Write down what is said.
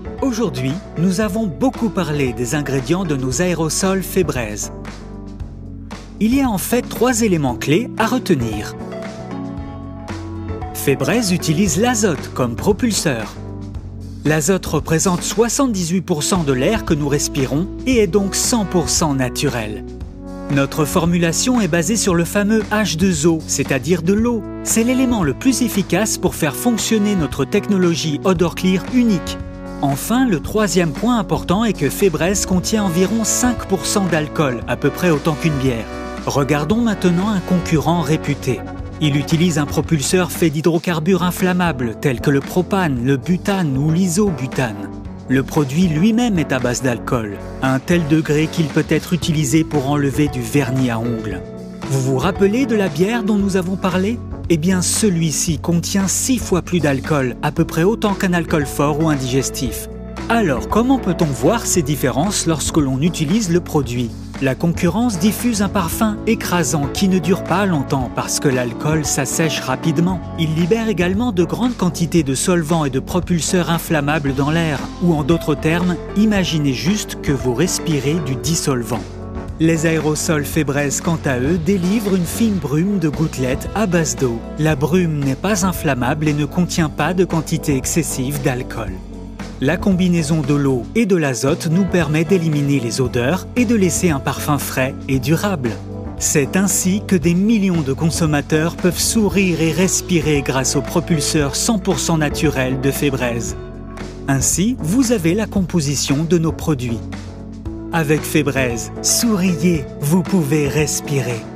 Aujourd'hui, nous avons beaucoup parlé des ingrédients de nos aérosols Febreze. Il y a en fait 3 éléments clés à retenir. Febreze utilise l'azote comme propulseur. L'azote représente 78% de l'air que nous respirons et est donc 100% naturel. Notre formulation est basée sur le fameux H2O, c'est-à-dire de l'eau. C'est l'élément le plus efficace pour faire fonctionner notre technologie Odor Clear unique. Enfin, le 3e point important est que Febreze contient environ 5% d'alcool, à peu près autant qu'une bière. Regardons maintenant un concurrent réputé. Il utilise un propulseur fait d'hydrocarbures inflammables tels que le propane, le butane ou l'isobutane. Le produit lui-même est à base d'alcool, à un tel degré qu'il peut être utilisé pour enlever du vernis à ongles. Vous vous rappelez de la bière dont nous avons parlé ? Eh bien, celui-ci contient 6 fois plus d'alcool, à peu près autant qu'un alcool fort ou un digestif. Alors, comment peut-on voir ces différences lorsque l'on utilise le produit ? La concurrence diffuse un parfum écrasant qui ne dure pas longtemps parce que l'alcool s'assèche rapidement. Il libère également de grandes quantités de solvants et de propulseurs inflammables dans l'air. Ou en d'autres termes, imaginez juste que vous respirez du dissolvant. Les aérosols Febreze, quant à eux, délivrent une fine brume de gouttelettes à base d'eau. La brume n'est pas inflammable et ne contient pas de quantité excessive d'alcool. La combinaison de l'eau et de l'azote nous permet d'éliminer les odeurs et de laisser un parfum frais et durable. C'est ainsi que des millions de consommateurs peuvent sourire et respirer grâce au propulseur 100% naturel de Febreze. Ainsi, vous avez la composition de nos produits. Avec Febreze, souriez, vous pouvez respirer.